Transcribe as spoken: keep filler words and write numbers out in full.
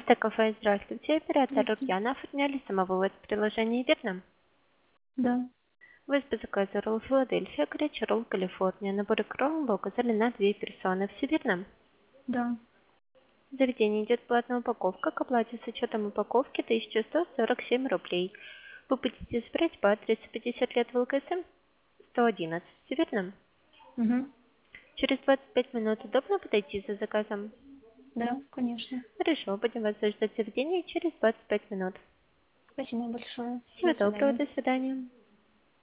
Автокафе, здравствуйте. Оператор Здравствуйте. Рукьяна. Оформляли самовывоз в приложении «Вьетнам». Да, Вы по заказу ролл Филадельфия, горячий ролл Калифорния. Набор икром вы указали на две персоны. Все верно? да. В заведении идет платная упаковка. К оплате с учетом упаковки тысяча сто сорок семь рублей. Вы будете забирать по адресу пятьдесят лет ВЛКСМ сто одиннадцать. Все верно? Угу. Через двадцать пять минут удобно подойти за заказом? Да, конечно. Хорошо, будем вас ждать в заведении через двадцать пять минут. Спасибо большое. Всего До доброго, свидания. до свидания.